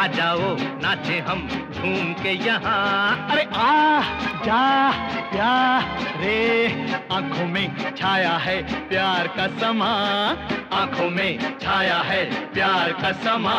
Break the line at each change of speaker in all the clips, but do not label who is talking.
आ जाओ नाचे हम झूम के यहाँ।
अरे आ जा प्यारे, आंखों में छाया है प्यार का समा,
आंखों में छाया है प्यार का समा।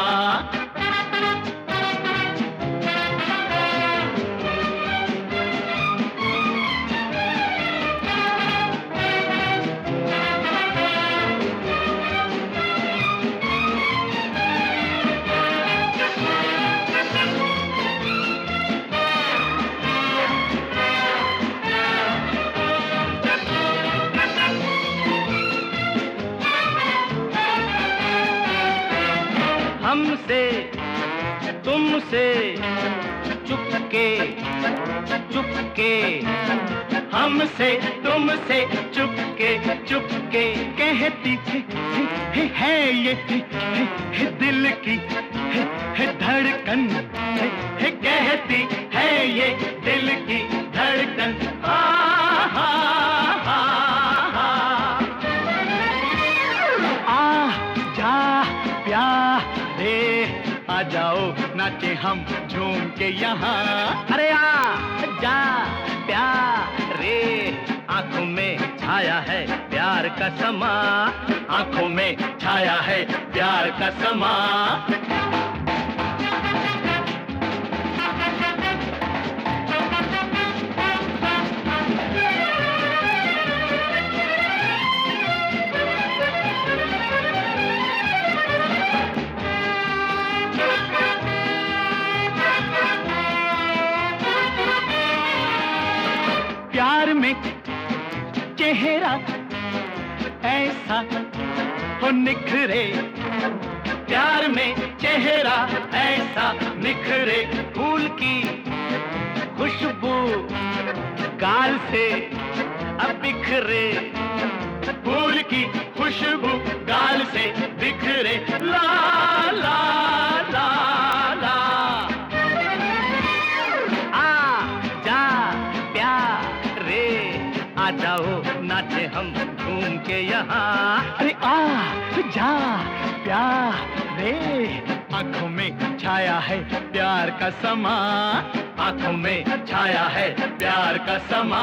हमसे तुमसे चुपके चुपके, हमसे तुमसे चुपके चुपके
कहती है ये दिल की धड़कन,
कहती है ये दिल की धड़कन। आ, हा, हा, हा।
आ जा प्यारे, आ जाओ नाचे हम झूम के यहाँ।
अरे आ जा प्यारे, आंखों में छाया है प्यार का समा, आंखों में छाया है प्यार का समा।
प्यार में चेहरा ऐसा हो निखरे,
प्यार में चेहरा ऐसा निखरे, फूल की खुशबू गाल से अब बिखरे, फूल की खुशबू गाल से बिखरे। ला ला ला ला, आ जा प्यारे, आ जाओ नाचे हम झूम के यहाँ।
अरे आ जा प्यारे, आंखों में छाया है प्यार का समा,
आंखों में छाया है प्यार का समा।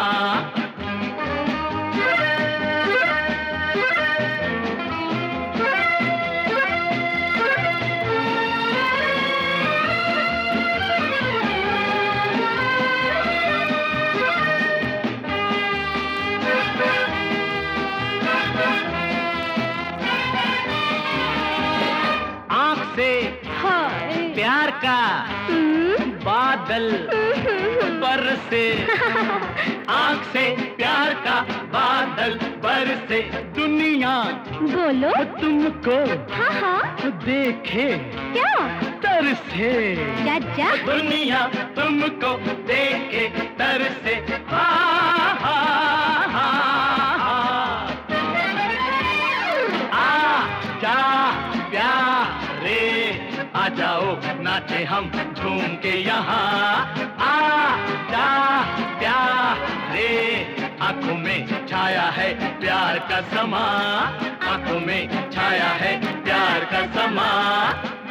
से प्यार का बादल बरसे, आँख से प्यार का बादल बरसे,
दुनिया
बोलो
तुमको
हाँ हाँ
देखे
क्या
तरसे,
जा जा
दुनिया तुमको देखे तरसे। हा हा हा हा, आ जा प्यारे, आ जाओ नाचे हम झूम के यहाँ। आ जा प्यारे, आंखों में छाया है प्यार का समा, आंखों में छाया है प्यार का समा।